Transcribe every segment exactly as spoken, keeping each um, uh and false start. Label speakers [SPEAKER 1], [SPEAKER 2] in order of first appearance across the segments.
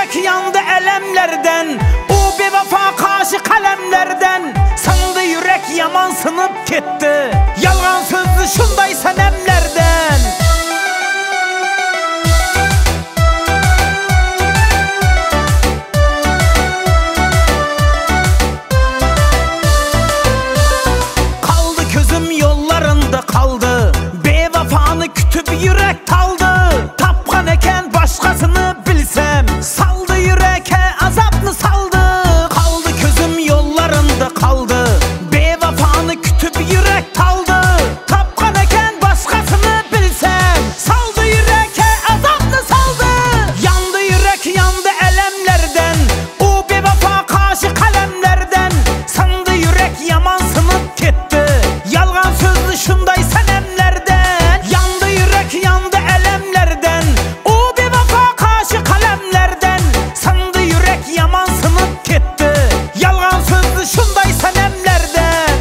[SPEAKER 1] yürek yandı elemlerden, o bevafa karşı kalemlerden. Sandı yürek yaman sınıp gitti, yalgan sözlü şunday senemlerden. Kaldı gözüm yollarında kaldı, bevafanı kütüp yürek kaldı. Tapkan eken başkasını bilsem, saldı yüreke azaplı saldı. Kaldı gözüm yollarında kaldı, bevafanı kütüp yürek kaldı. Tapkan eken başkasını bilsem, saldı yüreke azaplı saldı. Yandı yürek yandı elemlerden, o bevafa karşı kalemlerden. Sandı yürek yaman sınıp gitti, yalgan sözlü şunday senemlerden. Yandı yürek yandı elemlerden, o bevafa karşı kalemlerden. Sandı yürek yaman sınıp gitti, yalgan sözlü şunday senemlerden.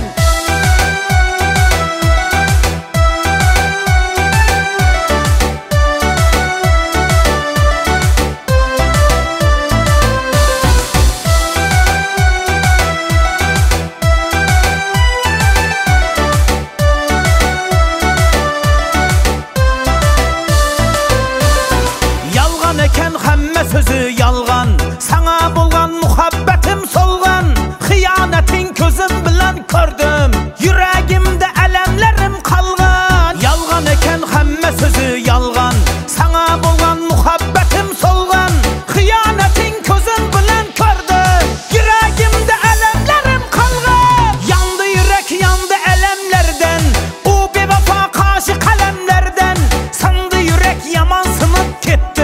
[SPEAKER 1] Yalgan eken hemme sözü yalgan, sana bolgan muhabbetim solgan. Hıyanetin közüm bilen gördüm, yüreğimde elemlerim kalgan. Yalgan eken hemme sözü yalgan, sana bolgan muhabbetim solgan. Hıyanetin közüm bilen gördüm, yüreğimde elemlerim kalgan. Yandı yürek yandı elemlerden, o bevafa karşı kalemlerden. Sandı yürek yaman sınıp gitti,